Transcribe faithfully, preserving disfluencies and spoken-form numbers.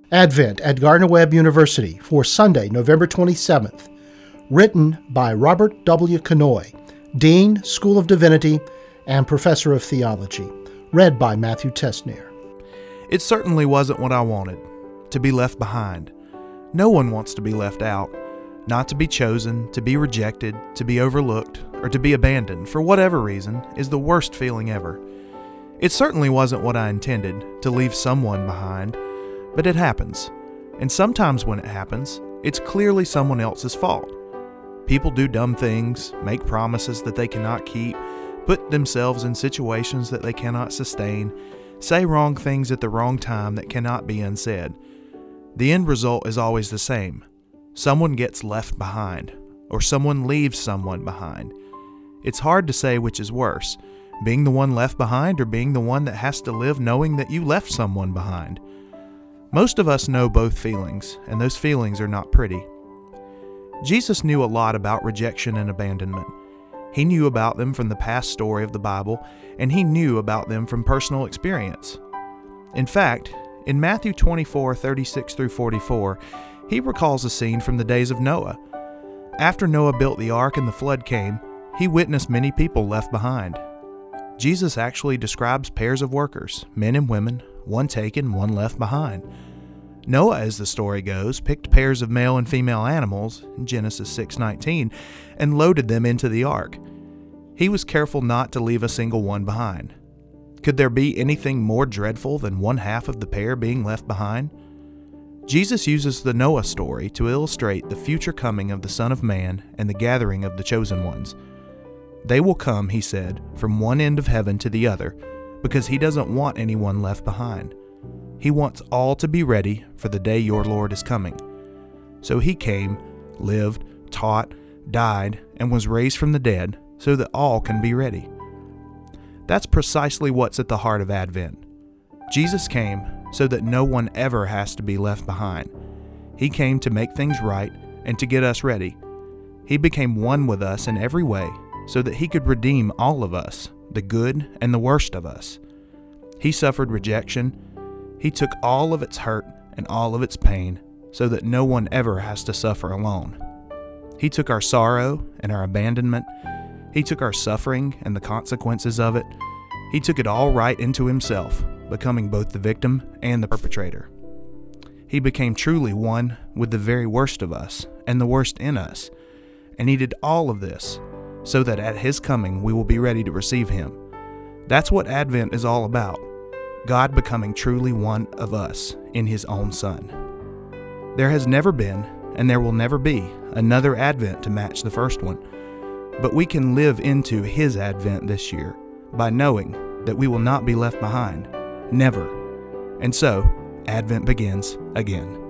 Advent at Gardner-Webb University for Sunday, November twenty-seventh. Written by Robert W. Kanoy, Dean, School of Divinity, and Professor of Theology. Read by Matthew Testnier. It certainly wasn't what I wanted, to be left behind. No one wants to be left out, not to be chosen, to be rejected, to be overlooked, or to be abandoned, for whatever reason, is the worst feeling ever. It certainly wasn't what I intended, to leave someone behind, but it happens. And sometimes when it happens, it's clearly someone else's fault. People do dumb things, make promises that they cannot keep, put themselves in situations that they cannot sustain, say wrong things at the wrong time that cannot be unsaid. The end result is always the same. Someone gets left behind, or someone leaves someone behind. It's hard to say which is worse, being the one left behind or being the one that has to live knowing that you left someone behind. Most of us know both feelings, and those feelings are not pretty. Jesus knew a lot about rejection and abandonment. He knew about them from the past story of the Bible, and he knew about them from personal experience. In fact, in Matthew twenty-four, thirty-six through forty-four, he recalls a scene from the days of Noah. After Noah built the ark and the flood came, he witnessed many people left behind. Jesus actually describes pairs of workers, men and women, one taken, one left behind. Noah, as the story goes, picked pairs of male and female animals, in Genesis six nineteen, and loaded them into the ark. He was careful not to leave a single one behind. Could there be anything more dreadful than one half of the pair being left behind? Jesus uses the Noah story to illustrate the future coming of the Son of Man and the gathering of the chosen ones. They will come, he said, from one end of heaven to the other, because he doesn't want anyone left behind. He wants all to be ready for the day your Lord is coming. So he came, lived, taught, died, and was raised from the dead so that all can be ready. That's precisely what's at the heart of Advent. Jesus came so that no one ever has to be left behind. He came to make things right and to get us ready. He became one with us in every way so that he could redeem all of us, the good and the worst of us. He suffered rejection. He took all of its hurt and all of its pain so that no one ever has to suffer alone. He took our sorrow and our abandonment. He took our suffering and the consequences of it. He took it all right into himself, becoming both the victim and the perpetrator. He became truly one with the very worst of us and the worst in us. And he did all of this so that at his coming we will be ready to receive him. That's what Advent is all about. God becoming truly one of us in his own Son. There has never been, and there will never be, another Advent to match the first one. But we can live into his Advent this year by knowing that we will not be left behind. Never. And so, Advent begins again.